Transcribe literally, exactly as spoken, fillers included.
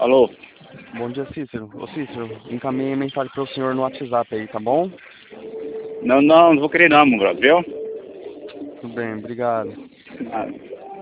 Alô? Bom dia, Cícero. Ô, Cícero, encaminhei mensagem para o senhor no WhatsApp aí, tá bom? Não, não, não vou querer não, meu brother, viu? Tudo bem, obrigado. Ah.